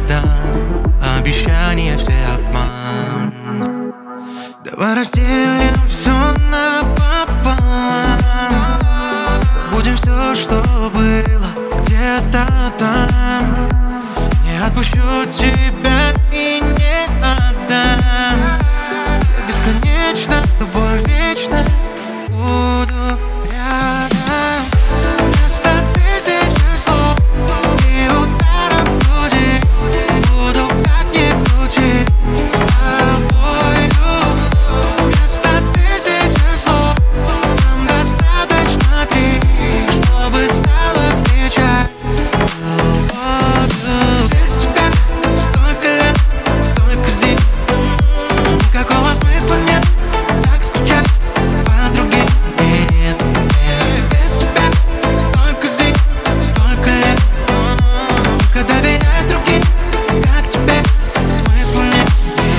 отдам. Обещания все обман. Давай разделим все напополам. Забудем все, что было где-то там. Не отпущу тебя и не отдам. Я бесконечно с тобой вечно буду рядом. Вместо тысячи слов и ударов в груди буду как ни крути с тобою. Вместо тысячи слов нам достаточно три, чтобы стала печаль любовью. Без тебя столько лет, столько зим, никакого смысла нет так скучать по другим. Нет, нет, без тебя столько зим, столько лет, только доверять другим, как тебе, смысла нет.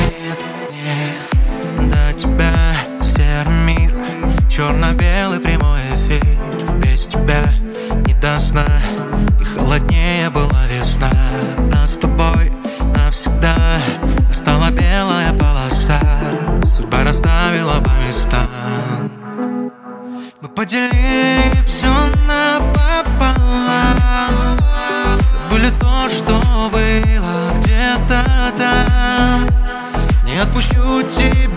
Нет, нет, до тебя серый мир, черно-белый прямой эфир. Без тебя не до сна, и холоднее была весна. А с тобой навсегда настала белая полоса. Судьба расставила по местам. Мы поделили все напополам. Забыли то, что было где-то там. Не отпущу тебя